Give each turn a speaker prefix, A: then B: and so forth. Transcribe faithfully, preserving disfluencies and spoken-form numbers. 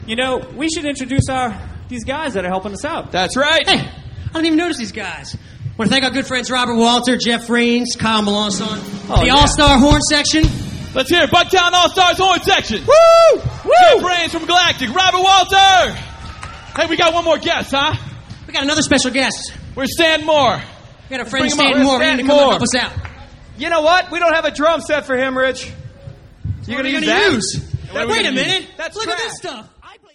A: You know, we should introduce our these guys that are helping us out.
B: That's right.
C: Hey, I didn't even notice these guys. I want to thank our good friends Robert Walter, Jeff Rains, Kyle Melanson,
B: Oh,
C: the
B: yeah.
C: All-Star Horn section.
B: Let's hear it. Bucktown All-Stars Horn Section.
C: Woo! Woo!
B: Jeff Rains from Galactic. Robert Walter. Hey, we got one more guest, huh?
C: We got another special guest.
B: Where's Stan Moore?
C: We got a friend
B: Bring him up.
C: Stan Moore.
B: Where's
C: He's
B: Stan
C: going to come and
B: Moore?
C: help us out.
A: You know what? We don't have a drum set for him, Rich. You
C: What
A: gonna
C: are we
A: use
C: gonna
A: that?
C: use?
B: What are we
C: Wait a
B: gonna use?
C: minute.
A: That's
C: Look at
A: trash.
C: this stuff.